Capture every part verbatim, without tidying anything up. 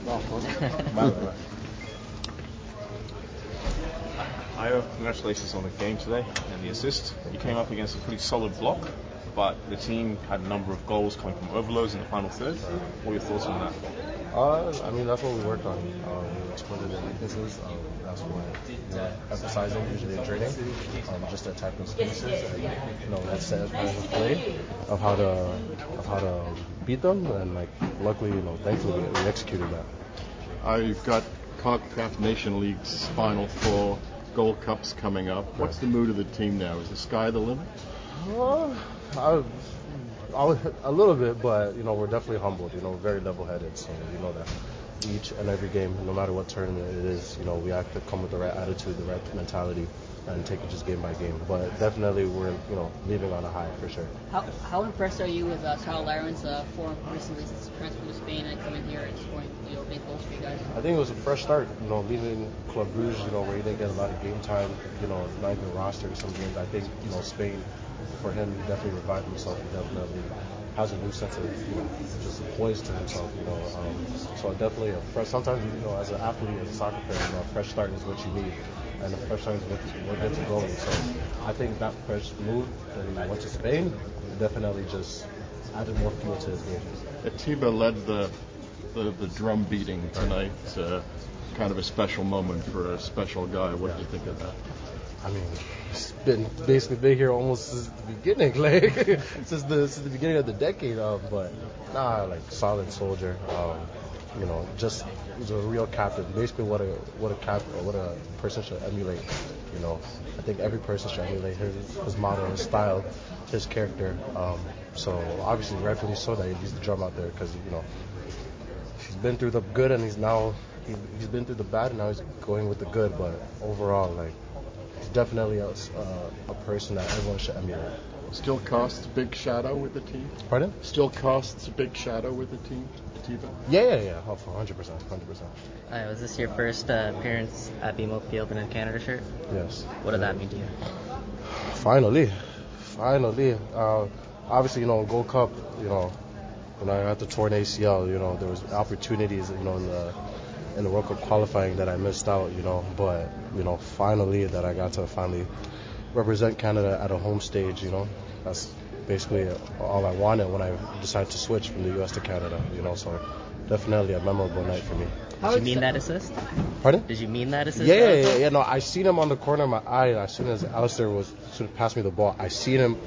No, of course. Vale, vale. Io, congratulations on the game today and the assist. You came up against a pretty solid block, but the team had a number of goals coming from overloads in the final third. What are your thoughts on that? Uh, I mean, that's what we worked on. Uh, we exploited their weaknesses. Uh, that's what we're emphasizing usually in training, um, just to attack those spaces and, you know, let's set a pattern of play of how to of how to beat them. And like, luckily, you know, thankfully we, we executed that. Uh, you've got CONCACAF Nation League's Final Four Gold Cups coming up. What's the mood of the team now? Is the sky the limit? Uh, I, I was a little bit, but you know we're definitely humbled. You know, we're very level-headed, so you know that each and every game, no matter what tournament it is, you know we have to come with the right attitude, the right mentality, and take it just game by game. But definitely we're you know leaving on a high for sure. How how impressed are you with uh, Kyle Laren's uh, form recently since transferring to Spain and coming here and scoring you know big goals for you guys? I think it was a fresh start. You know, leaving Club Brugge, you know, where he didn't get a lot of game time, you know, not even roster or something. I think you know Spain, for him, he definitely revived himself. He definitely has a new sense of you know just poise to himself. You know, um, so definitely a fresh. Sometimes you know, as an athlete, as a soccer player, you know, a fresh start is what you need. And the fresh start is what, what gets you going. So I think that fresh move that he went to Spain definitely just added more fuel to his game. Atiba led the the, the drum beating tonight. Uh, kind of a special moment for a special guy. What did you think of that? I mean, it's been basically been here almost since the beginning, like since the since the beginning of the decade. Um, but nah, like solid soldier. Um, you know, just was a real captain. Basically, what a what a cap or what a person should emulate. You know, I think every person should emulate his his model, his style, his character. Um, so obviously, rightfully so that he leads the drum out there because you know he's been through the good and he's now he, he's been through the bad and now he's going with the good. But overall, like. He's definitely a, uh, a person that everyone should emulate. Still casts a big shadow with the team? Pardon? Still casts a big shadow with the team, Atiba? Yeah, yeah, yeah. Oh, one hundred percent. one hundred percent. Hi, was this your first uh, appearance at B M O Field in a Canada shirt? Yes. What did that mean to you? Finally. Finally. Uh, obviously, you know, Gold Cup, you know, when I had the torn A C L, you know, there was opportunities, you know, in the in the World Cup qualifying that I missed out, you know, but, you know, finally that I got to finally represent Canada at a home stage, you know, that's basically all I wanted when I decided to switch from the U S to Canada, you know, so definitely a memorable night for me. Did you mean that assist? Pardon? Did you mean that assist? Yeah, yeah, yeah, yeah, no, I seen him on the corner of my eye, and as soon as Alistair was, soon passed me the ball, I seen him,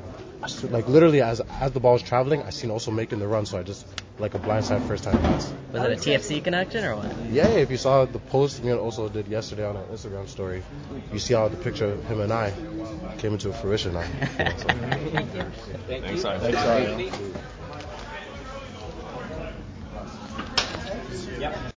like literally as as the ball was traveling, I seen also making the run, so I just, like a blindside first time pass. Was it a T F C connection or what? Yeah, if you saw the post me also did yesterday on an Instagram story, you see how the picture of him and I came into fruition now. Yeah, so. Thanks, Io. Thanks, Io. Yep.